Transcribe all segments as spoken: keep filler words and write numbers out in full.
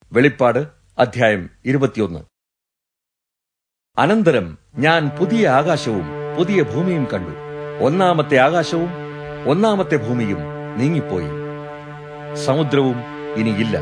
വെളിപ്പാട് അധ്യായം ഇരുപത്തിയൊന്ന്. അനന്തരം ഞാൻ പുതിയ ആകാശവും പുതിയ ഭൂമിയും കണ്ടു. ഒന്നാമത്തെ ആകാശവും ഒന്നാമത്തെ ഭൂമിയും നീങ്ങിപ്പോയി, സമുദ്രവും ഇനിയില്ല.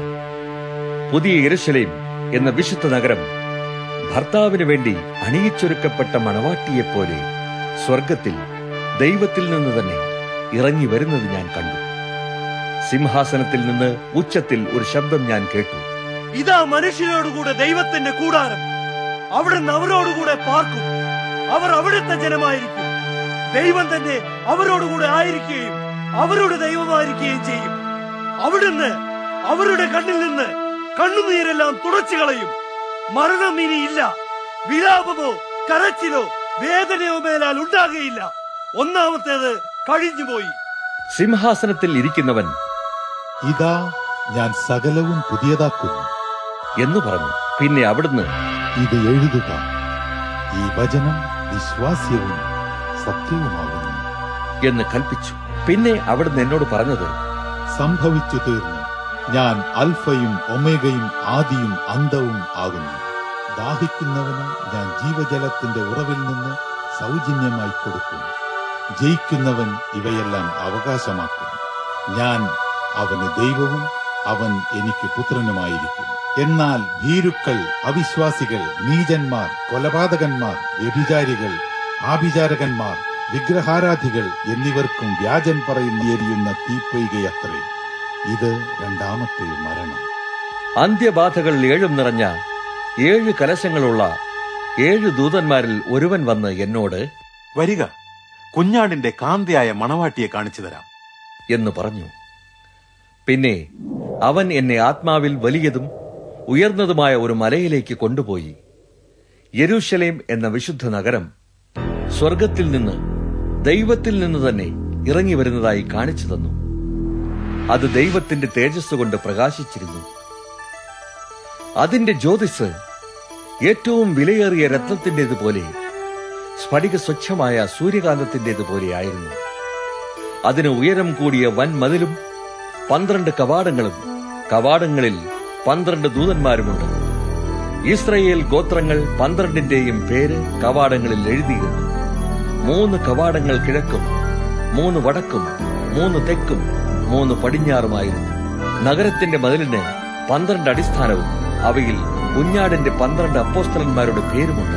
പുതിയ യെരൂശലേം എന്ന വിശുദ്ധ നഗരം ഭർത്താവിന് വേണ്ടി അണിയിച്ചൊരുക്കപ്പെട്ട മണവാട്ടിയെപ്പോലെ സ്വർഗത്തിൽ ദൈവത്തിൽ നിന്ന് തന്നെ ഇറങ്ങി വരുന്നത് ഞാൻ കണ്ടു. സിംഹാസനത്തിൽ നിന്ന് ഉച്ചത്തിൽ ഒരു ശബ്ദം ഞാൻ കേട്ടു. ഇതാ മനുഷ്യരോടുകൂടെ ദൈവത്തിന്റെ കൂടാരം, അവിടുന്ന് അവരോടുകൂടെ പാർക്കും. അവർ അവിടുത്തെ ജനമായിരിക്കും. ദൈവം തന്നെ അവരോടുകൂടെ ആയിരിക്കുകയും അവരുടെ ദൈവമായിരിക്കുകയും ചെയ്യും. അവിടുന്ന് അവരുടെ കണ്ണിൽ നിന്ന് കണ്ണുനീരെല്ലാം തുടച്ചു കളയും. മരണം ഇനിയില്ല. വിലാപമോ കരച്ചിലോ വേദനയോ മേലാൽ ഉണ്ടാകുകയില്ല. ഒന്നാമത്തേത് കഴിഞ്ഞുപോയി. സിംഹാസനത്തിൽ ഇരിക്കുന്നവൻ, ഇതാ ഞാൻ സകലവും പുതിയതാക്കുന്നു എന്ന് പറഞ്ഞു. പിന്നെ അവിടുന്ന്, ഇത് എഴുതുക, ഈ വചനം വിശ്വാസ്യവും സത്യവുമാകുന്നു എന്ന് കൽപ്പിച്ചു. പിന്നെ അവിടുന്ന് എന്നോട് പറഞ്ഞത്, സംഭവിച്ചു തീർന്നു. ഞാൻ അൽഫയും ഒമേഗയും ആദിയും അന്തവും ആകുന്നു. ദാഹിക്കുന്നവന് ഞാൻ ജീവജലത്തിന്റെ ഉറവിൽ നിന്ന് സൗജന്യമായി കൊടുക്കും. ജയിക്കുന്നവൻ ഇവയെല്ലാം അവകാശമാക്കും. ഞാൻ അവന് ദൈവവും അവൻ എനിക്ക് പുത്രനുമായിരിക്കും. എന്നാൽ ഭീരുക്കൾ, അവിശ്വാസികൾ, നീചന്മാർ, കൊലപാതകന്മാർ, വ്യഭിചാരികൾ, ആഭിചാരകന്മാർ, വിഗ്രഹാരാധികൾ എന്നിവർക്കും വ്യാജൻ പറയുന്ന എരിയുന്ന തീപ്പൊയ്കയത്രേ ഇത് രണ്ടാമത്തെ മരണം. അന്ത്യബാധകൾ ഏഴും നിറഞ്ഞ ഏഴ് കലശങ്ങളുള്ള ഏഴ് ദൂതന്മാരിൽ ഒരുവൻ വന്ന് എന്നോട്, വരിക, കുഞ്ഞാടിന്റെ കാന്തയായ മണവാട്ടിയെ കാണിച്ചു തരാം എന്ന് പറഞ്ഞു. പിന്നെ അവൻ എന്നെ ആത്മാവിൽ വലിയതും ഉയർന്നതുമായ ഒരു മലയിലേക്ക് കൊണ്ടുപോയി. യെരൂശലേം എന്ന വിശുദ്ധ നഗരം സ്വർഗത്തിൽ നിന്ന് ദൈവത്തിൽ നിന്ന് തന്നെ ഇറങ്ങി വരുന്നതായി കാണിച്ചു തന്നു. അത് ദൈവത്തിന്റെ തേജസ് കൊണ്ട് പ്രകാശിച്ചിരുന്നു. അതിന്റെ ജ്യോതിസ് ഏറ്റവും വിലയേറിയ രത്നത്തിന്റേതുപോലെ സ്ഫടിക സ്വച്ഛമായ സൂര്യകാന്തത്തിന്റേതുപോലെയായിരുന്നു. അതിന് ഉയരം കൂടിയ വൻ മതിലും പന്ത്രണ്ട് കവാടങ്ങളും കവാടങ്ങളിൽ പന്ത്രണ്ട് ദൂതന്മാരുമുണ്ട്. ഇസ്രായേൽ ഗോത്രങ്ങൾ പന്ത്രണ്ടിന്റെയും പേര് കവാടങ്ങളിൽ എഴുതിയിരുന്നു. മൂന്ന് കവാടങ്ങൾ കിഴക്കും, മൂന്ന് വടക്കും, മൂന്ന് തെക്കും, മൂന്ന് പടിഞ്ഞാറുമായിരുന്നു. നഗരത്തിന്റെ മതിലിന് പന്ത്രണ്ട് അടിസ്ഥാനവും അവയിൽ കുഞ്ഞാടിന്റെ പന്ത്രണ്ട് അപ്പോസ്തലന്മാരുടെ പേരുമുണ്ട്.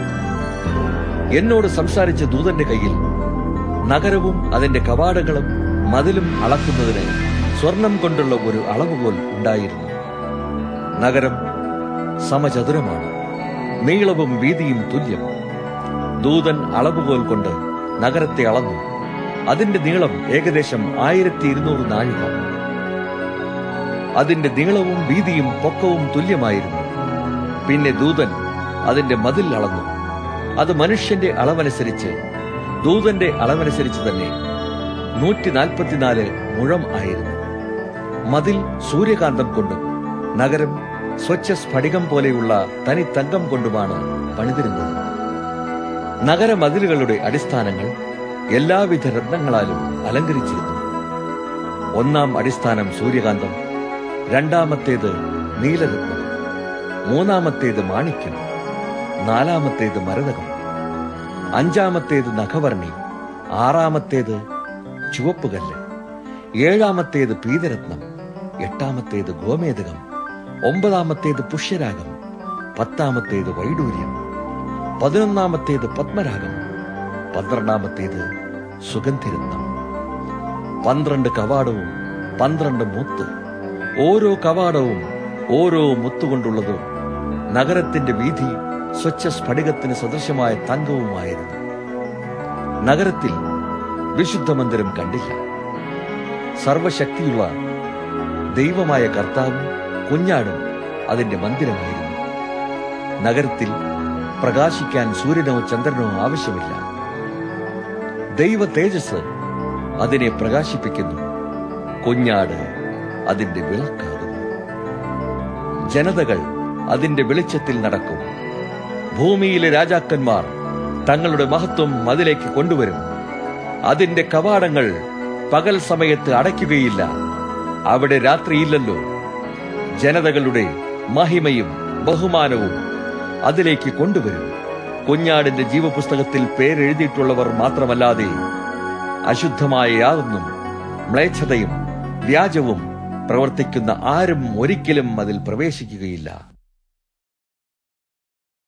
എന്നോട് സംസാരിച്ച ദൂതന്റെ കയ്യിൽ നഗരവും അതിന്റെ കവാടങ്ങളും മതിലും അളക്കുന്നതിന് സ്വർണം കൊണ്ടുള്ള ഒരു അളവുകോൽ ഉണ്ടായിരുന്നു. നഗരം സമചതുരമാണ്, നീളവും വീതിയും തുല്യം. ദൂതൻ അളവുകോൽ കൊണ്ട് നഗരത്തെ അളന്നു. അതിന്റെ നീളം ഏകദേശം ആയിരത്തി ഇരുന്നൂറ് നാഴിക. അതിന്റെ നീളവും വീതിയും പൊക്കവും തുല്യമായിരുന്നു. പിന്നെ ദൂതൻ അതിന്റെ മതിൽ അളന്നു. അത് മനുഷ്യന്റെ അളവനുസരിച്ച്, ദൂതന്റെ അളവനുസരിച്ച് തന്നെ നൂറ്റി നാൽപ്പത്തിനാല് മുഴം ആയിരുന്നു. മതിൽ സൂര്യകാന്തം കൊണ്ടും നഗരം സ്വച്ഛ സ്ഫടികം പോലെയുള്ള തനി തങ്കം കൊണ്ടുമാണ് പണിതിരുന്നത്. നഗരമതിലുകളുടെ അടിസ്ഥാനങ്ങൾ എല്ലാവിധ രത്നങ്ങളാലും അലങ്കരിച്ചിരുന്നു. ഒന്നാം അടിസ്ഥാനം സൂര്യകാന്തം, രണ്ടാമത്തേത് നീലരത്നം, മൂന്നാമത്തേത് മാണിക്യം, നാലാമത്തേത് മരതകം, അഞ്ചാമത്തേത് നഖവർണി, ആറാമത്തേത് ചുവപ്പുകല്ല്, ഏഴാമത്തേത് പീതരത്നം, എട്ടാമത്തേത് ഗോമേതകം, ഒമ്പതാമത്തേത് പുഷ്യരാഗം, പത്താമത്തേത് വൈഡൂര്യം, പതിനൊന്നാമത്തേത് പത്മരാഗം, പന്ത്രണ്ടാമത്തേത് സുഗന്ധിരത്നം. പന്ത്രണ്ട് കവാടവും പന്ത്രണ്ട് മുത്ത്, ഓരോ കവാടവും ഓരോ മുത്തുകൊണ്ടുള്ളതും. നഗരത്തിന്റെ വീതി സ്വച്ഛ സ്ഫടികത്തിന് സദൃശമായ തങ്കവുമായിരുന്നു. നഗരത്തിൽ വിശുദ്ധ മന്ദിരം കണ്ടില്ല. സർവശക്തിയുള്ള ദൈവമായ കർത്താവും കുഞ്ഞാടും അതിന്റെ മന്ദിരമായിരുന്നു. നഗരത്തിൽ പ്രകാശിക്കാൻ സൂര്യനോ ചന്ദ്രനോ ആവശ്യമില്ല. ദൈവ തേജസ് അതിനെ പ്രകാശിപ്പിക്കുന്നു. കുഞ്ഞാട് അതിന്റെ വിളക്കാകുന്നു. ജനതകൾ അതിന്റെ വെളിച്ചത്തിൽ നടക്കും. ഭൂമിയിലെ രാജാക്കന്മാർ തങ്ങളുടെ മഹത്വം അതിലേക്ക് കൊണ്ടുവരും. അതിന്റെ കവാടങ്ങൾ പകൽ സമയത്ത് അടയ്ക്കുകയില്ല. അവിടെ രാത്രിയില്ലല്ലോ. ജനതകളുടെ മഹിമയും ബഹുമാനവും അതിലേക്ക് കൊണ്ടുവരും. കുഞ്ഞാടിന്റെ ജീവപുസ്തകത്തിൽ പേരെഴുതിയിട്ടുള്ളവർ മാത്രമല്ലാതെ അശുദ്ധമായ യാതൊന്നും മ്ലേച്ഛതയും വ്യാജവും പ്രവർത്തിക്കുന്ന ആരും ഒരിക്കലും അതിൽ പ്രവേശിക്കുകയില്ല.